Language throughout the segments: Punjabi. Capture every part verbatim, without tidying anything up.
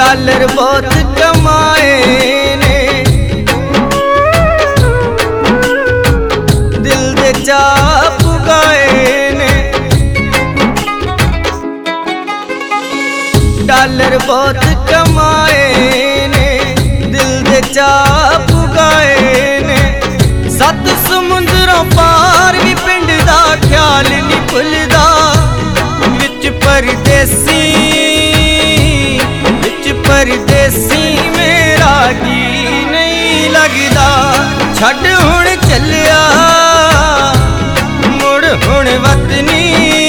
ਡਾਲਰ ਬਹੁਤ ਕਮਾਏ ਨੇ, ਦਿਲ ਦੇ ਚਾਅ ਪੁਗਾਏ ਨੇ। ਡਾਲਰ ਬਹੁਤ ਕਮਾਏ ਨੇ, ਦਿਲ ਦੇ ਚਾਅ ਪੁਗਾਏ ਨੇ। ਸੱਤ ਸਮੁੰਦਰੋਂ ਪਾਰ ਵੀ ਪਿੰਡ ਦਾ ਖਿਆਲ ਨਹੀਂ ਭੁੱਲਦਾ। ਵਿੱਚ ਪਰਦੇਸੀ ਵਿੱਚ ਪਰਦੇਸੀ ਮੇਰਾ ਜੀ ਨਹੀਂ ਲੱਗਦਾ। ਛੱਡ ਹੁਣ ਚੱਲਿਆ ਮੁੜ ਹੁਣ ਵਤਨੀ,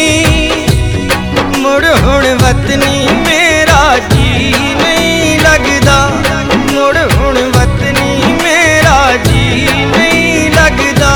ਮੁੜ ਹੁਣ ਵਤਨੀ ਮੇਰਾ ਜੀ ਨਹੀਂ ਲੱਗਦਾ। ਮੁੜ ਹੁਣ ਵਤਨੀ ਮੇਰਾ ਜੀ ਨਹੀਂ ਲੱਗਦਾ।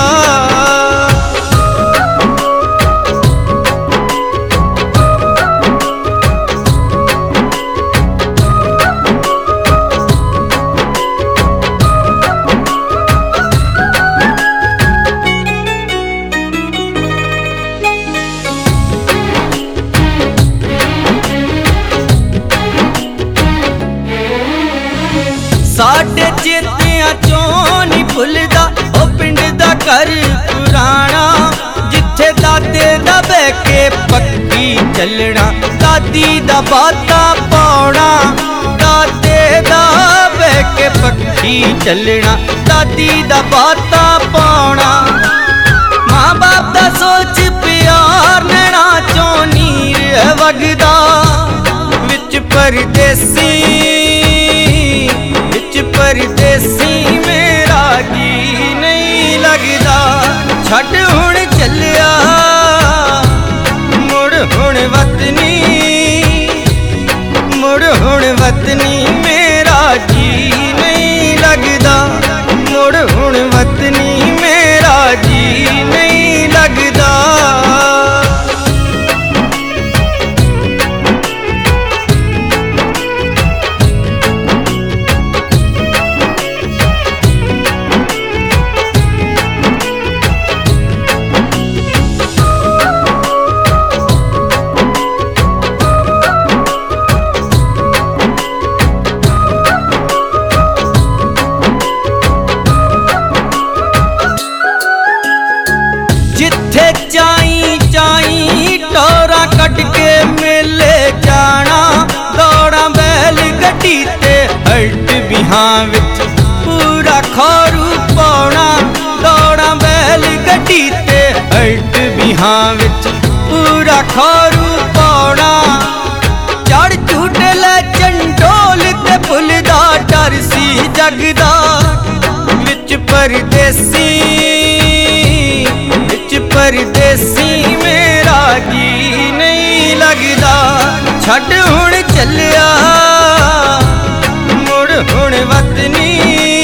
ਸਾਡੇ ਚੇਤਿਆਂ ਚੋਂ ਨਹੀਂ ਭੁੱਲਦਾ ਉਹ ਪਿੰਡ ਦਾ ਘਰ ਪੁਰਾਣਾ, ਜਿੱਥੇ ਦਾਦੇ ਦਾ ਬਹਿ ਕੇ ਪੱਕੀ ਚੱਲਣਾ, ਦਾਦੀ ਦਾ ਬਾਤਾਂ ਪਾਉਣਾ। ਦਾਦੇ ਦਾ ਬਹਿ ਕੇ ਪੱਕੀ ਚੱਲਣਾ, ਦਾਦੀ ਦਾ ਬਾਤਾਂ ਪਾਉਣਾ। ਮਾਂ ਬਾਪ ਦਾ ਸੋਚ ਪਿਆਰ ਨੈਣਾ ਚੋਂ ਨੀਰ ਵਗਦਾ। ਵਿੱਚ ਪਰਦੇਸੀ ਵਿੱਚ ਪਰਦੇਸੀ ਮੇਰਾ ਜੀ ਨਹੀਂ ਲੱਗਦਾ। ਛੱਡ ਹੁਣ ਚੱਲਿਆ ਮੁੜ ਹੁਣ ਵਤਨੀ, ਮੁੜ ਹੁਣ ਵਤਨੀ ਮੇਰਾ ਜੀ ਨਹੀਂ ਲੱਗਦਾ। ਮੁੜ ਹੁਣ ਵਤਨੀ ਮੇਰਾ ਜੀ ਨਹੀਂ ਲੱਗਦਾ। ਜਿੱਥੇ ਚਾਈ ਚਾਈ ਟੋਰਾਂ ਕੱਢ ਕੇ ਮੇਲੇ ਜਾਣਾ, ਦੌੜਾਂ ਬੈਲ ਗੱਡੀ ਤੇ ਹਲਟ ਬਿਹਾਂ ਵਿੱਚ ਪੂਰਾ ਖੌਰੂ ਪਾਉਣਾ। ਦੌੜਾਂ ਬੈਲ ਗੱਡੀ ਤੇ ਹਲਟ ਬਿਹਾਂ ਵਿੱਚ ਪੂਰਾ ਖੌਰੂ ਪਾਉਣਾ। ਚੜ ਝੂਟ ਲੈ ਚੰਡੋਲ ਤੇ ਭੁੱਲਦਾ ਡਰ ਸੀ ਜਗਦਾ। ਵਿੱਚ ਪਰਦੇਸੀ ਵਿੱਚ ਪਰਦੇਸੀ ਮੇਰਾ ਜੀ ਨਹੀਂ ਲੱਗਦਾ। ਛੱਡ ਹੁਣ ਚੱਲਿਆ ਮੁੜ ਹੁਣ ਵਤਨੀ,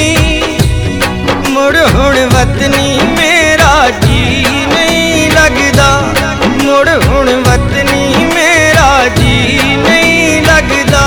ਮੁੜ ਹੁਣ ਵਤਨੀ ਮੇਰਾ ਜੀ ਨਹੀਂ ਲੱਗਦਾ। ਮੁੜ ਹੁਣ ਵਤਨੀ ਮੇਰਾ ਜੀ ਨਹੀਂ ਲੱਗਦਾ।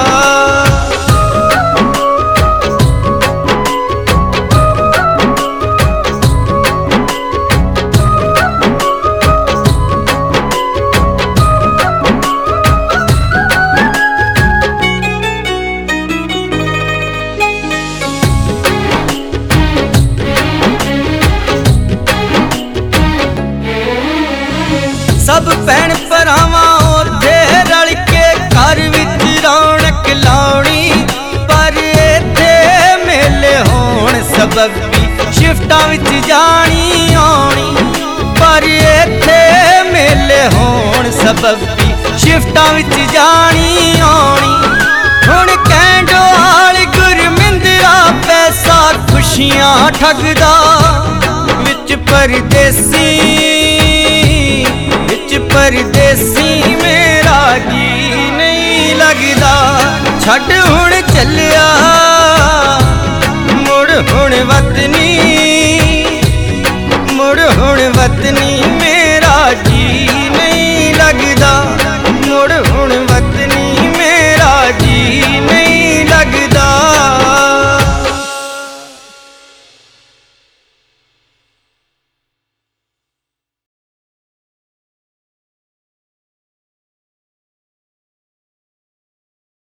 ਸਭ ਭੈਣ ਭਰਾਵਾਂ ਉੱਥੇ ਰਲ ਕੇ ਘਰ ਵਿੱਚ ਰੌਣਕ ਲਾਉਣੀ। ਪਰ ਇੱਥੇ ਮੇਲੇ ਹੋਣ ਸਬੱਬੀ ਸ਼ਿਫਟਾਂ ਵਿੱਚ ਜਾਣੀ ਆਉਣੀ। ਪਰ ਇੱਥੇ ਮੇਲੇ ਹੋਣ ਸਬੱਬੀ ਸ਼ਿਫਟਾਂ ਵਿੱਚ ਜਾਣੀ ਆਉਣੀ। ਹੁਣ ਕੈਂਡੋਆਲ ਗੁਰਮਿੰਦਰਾ ਪੈਸਾ ਖੁਸ਼ੀਆਂ ਠੱਗਦਾ। ਵਿੱਚ ਪਰਦੇਸੀ ਵਿੱਚ ਪਰਦੇਸੀ ਮੇਰਾ ਜੀ ਨਹੀਂ ਲੱਗਦਾ। ਛੱਡ